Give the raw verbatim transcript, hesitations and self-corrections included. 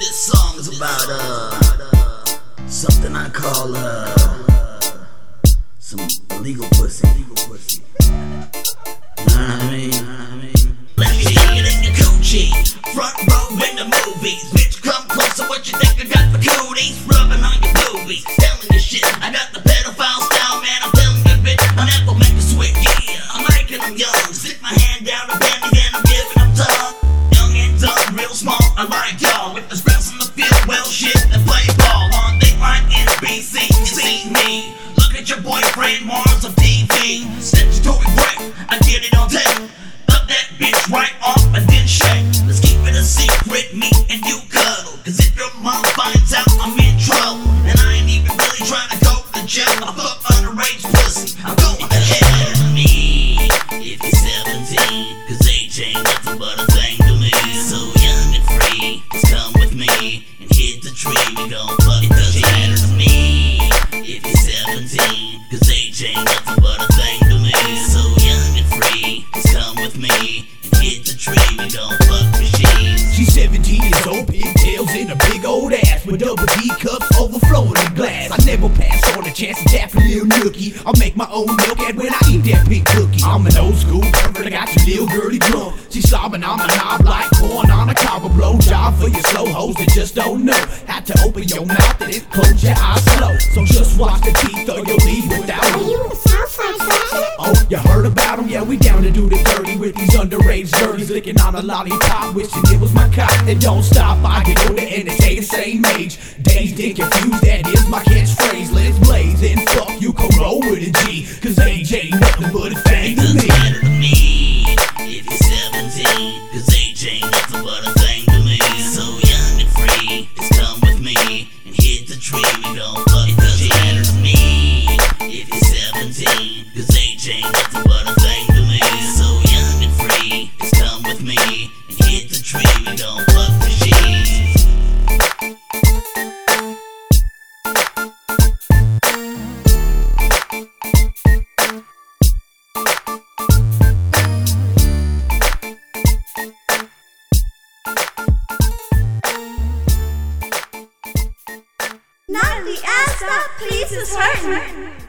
This song is about uh something I call uh some illegal pussy. Illegal pussy. You know what I mean? You know what I mean? Let me see it in your coochie, front row in the movies. Bitch, come closer. What you think I got for cooties? Rubbing on your boobies, telling you shit. I got the pedophile style, man. I'm telling you, bitch. I'm never make a switch. Yeah, I'm making them young. Stick my hand down the bendy and I'm giving them tongue. Young and dumb, real small. I like y'all with the scraps in the field. Well, shit, and play ball on Dateline N B C. You see me? Look at your boyfriend Mars on T V. Statutory break, I get it on tape. Up that bitch right off and then shake. Let's keep it a secret, me and you cuddle. Cause if your mom finds out, I'm in trouble. And I ain't even really trying to go to jail. I fuck underage pussy, I'm going to hell. Me, if you're seventeen, cause age ain't nothing but a thing to me. So young and free, just come with me and hit the tree. We gon' fuck. It doesn't matter to me if you're seventeen, cause age ain't nothing but a thing to me. So young and free, just come with me and hit the tree. We gon' fuck machines. She's seventeen years old, pigtails in a big old ass with double D cups overflowing in glass. I never pass on a chance to tap a little nookie. I'll make my own milk and when I eat that pink cookie. I'm an old school pervert, I got your little girlie drunk. She's sobbing on my knob like corn on a cob. A blow job for your slow hoes that just don't know how to open your mouth and then close your eyes slow. So just watch the teeth or you'll leave without them. Are you a Southside Slasher? Oh, you heard about them? Yeah, we down to do the dirty with these underage dirties, licking on a lollipop, wishing it was my cock. And don't stop, I get older and they stay the same age. Dazed and confused, that is my catchphrase. Let's blaze and fuck, you can roll with a G, cause age ain't nothing but a thing to me. Doesn't matter to me if you're seventeen, cause age ain't nothing but a thing to me. So young and free, just come with me and hit the tree. We gon' fuck. It doesn't matter to me if you're seventeen, cause age ain't nothing but a thing to me. So young and free, just come with me and hit the tree. We gon' fuck machines. Not the ass that pleases her.